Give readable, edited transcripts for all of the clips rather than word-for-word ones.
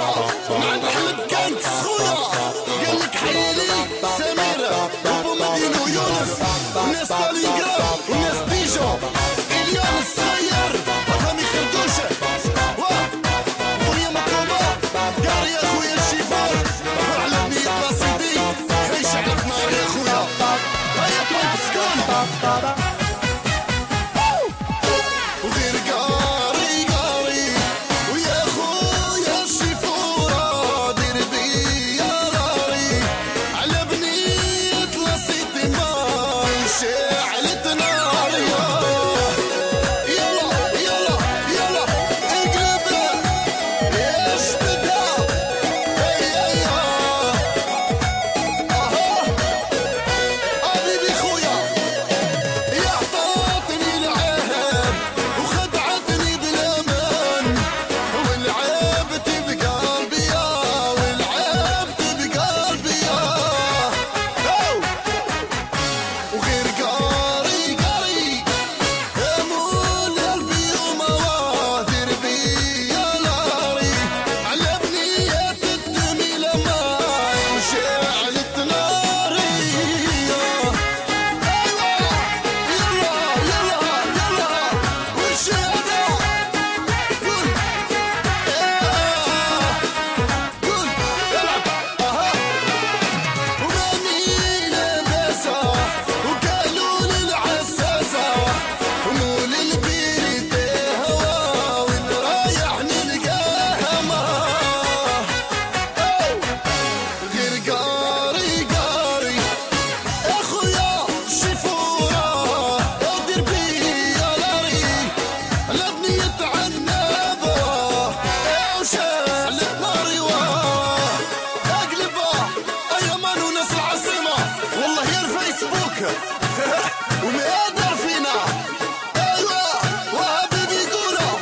من عند حمد كانت خويا قال لك حيالي سميرة وبومدين ويونس وناس ستالينغراد وناس ديجو إليان الصغير فهمي خردوشة ودنيا مطلوبة قاري يا خويا الشيفار وعلى بنية بسيطي عيش على نار يا خويا هيا بوينت سكون وغير قاري قاري ويا خويا الشيفورة دير بيا راري على بنية لصيتي ماي شعلت نار يلا يلا يلا اقلبها اشبدها هيا حبيبي خويا يا عطاتني العهد وخدعتني بالامان ولعبت بقلبي ولعبت بقلبي وغير قاري قاري امول قلبي وموادر بيا ناري على بنية الدمي لماي وشعلت ناري ايوه يلا يلا يلا وش هذا قول قول العب وماني لاباسة وقالوا لي العساسة ومول البيت هوا وين رايح نلقاها غير قاري قاري اخويا شيفورة ودير بيا ناري على بنية عنابة وشعلت ناري اقلبها ايا مانو ناس العاصمة والله يا الفيسبوك ومقادر فينا ايوه وحبيبي يقولوا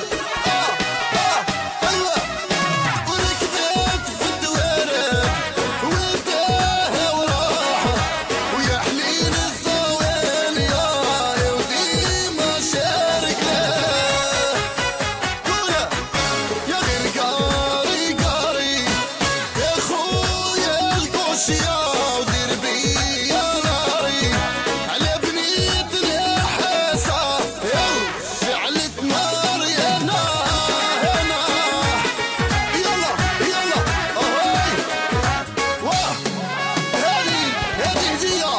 ايوه وركبت في الدوارق وانتهى وراح ويا حليل الزوالي يا وديما شارك له قوله يا غير قاري قاري يا خويا القوشية ودير بيا ناري على بنية الحاسة شعلت نار يا هنا يلا يلا اهي واه هذه هدية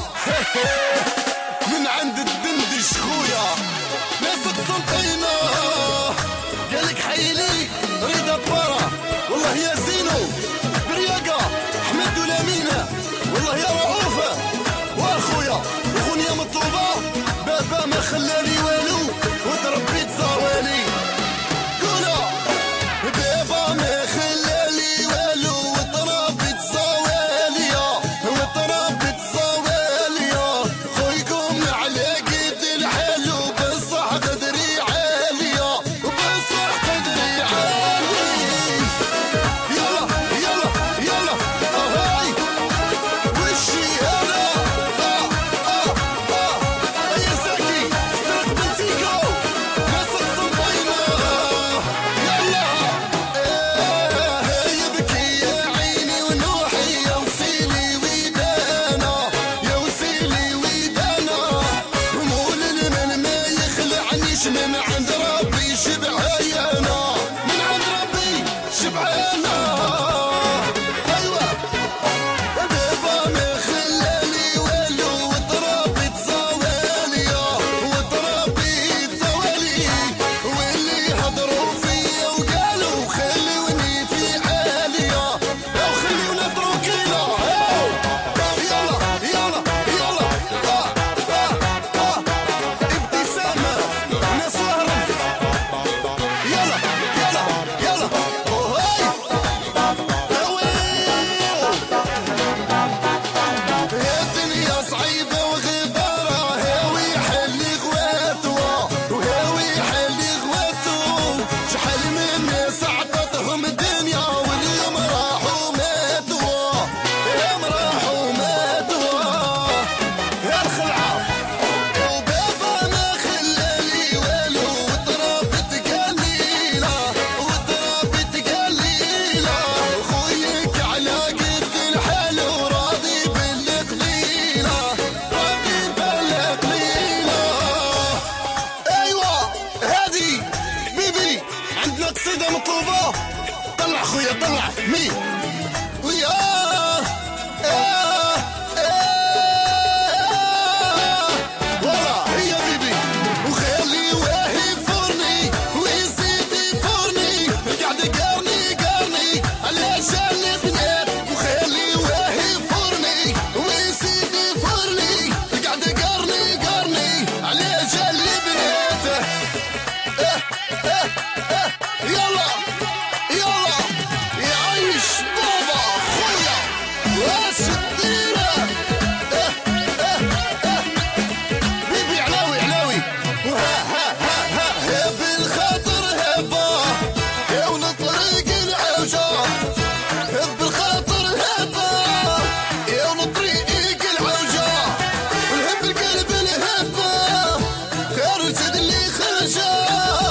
من عند الدندش خويا ناس قسنطينة قالك حيلي رضا برا والله يا زينو برياقة احمد ولامينة والله يا رؤوفة واخويا اغنية مطلوبة بابا ما خلالي والو وتربيت زوالي قولها بابا ما خلالي والو وتربيت زواليا وتربيت زواليا خويكم على قد الحلو بصح قدري عالية وبصح قدري عالي يلا يلا يلا اهي وشي هلا يا زكي استقبلتيكو ناس قسنطينة يلا يبكي يا عيني ونوحي يا وسيلي ودانا يا وسيلي ودانا ومول المن ما يخلعنيش من عند ربي شبعانا من عند ربي شبعانا ايوه بابا ما خلاني والو وتربيت زواليا وتربيت زوالي واللي هضروا فيا وقالوا خلوني في عالية او خلونا تروكينا يلا يلا يلا ابتسامة ناس وهرب يلا يلا يلا وهاي مي ويا ولا هي بيبي وخلي واهي فرني ويزيد يفرني قاعد قارني على جال البنات وخلي واهي فرني ويزيد يفرني قاعد قارني على جال البنات يلا يعيش بابا خويا واش الديرة بيبي علاوي ها بالخاطر هبا يا ولد طريق العوجة بالخاطر هبا يا ولد طريق العوجة والهب القلب الهبة خارج اللي خرجه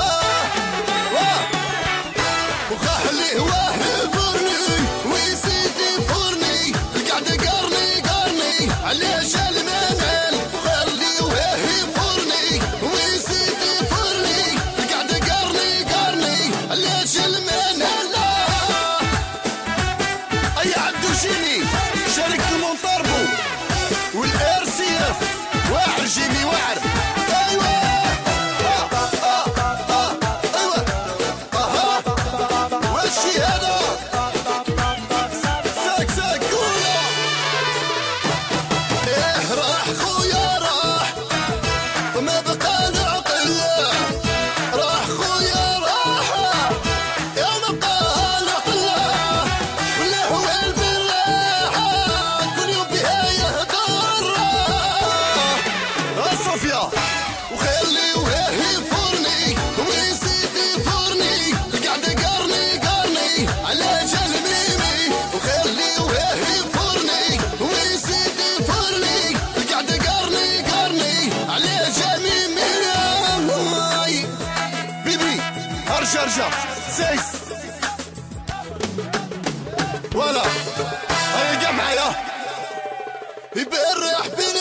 وخليه واهي فرني ويزيد يفرني قاعد قارني على جال المنال وخليه واهي فرني ويزيد يفرني قاعد قارني على جال المنال اي عبدو جيمي شركة المونطاربو والار سي اف واعر جيمي واعر وشي هذا ساك خويا راح خويا راح وما بقى العقل راح خويا راح يا ما بقى العقل ولا هو البراحة كل يوم بها يهدر صوفيا وخلي واهي فرني ويزيد يفرني قاعد قارني على جال ميمي وخلي واهي فرني ويزيد يفرني قاعد قارني على جال ميمي بيبي ارجع سيس ولا هيا معايا يبرح بين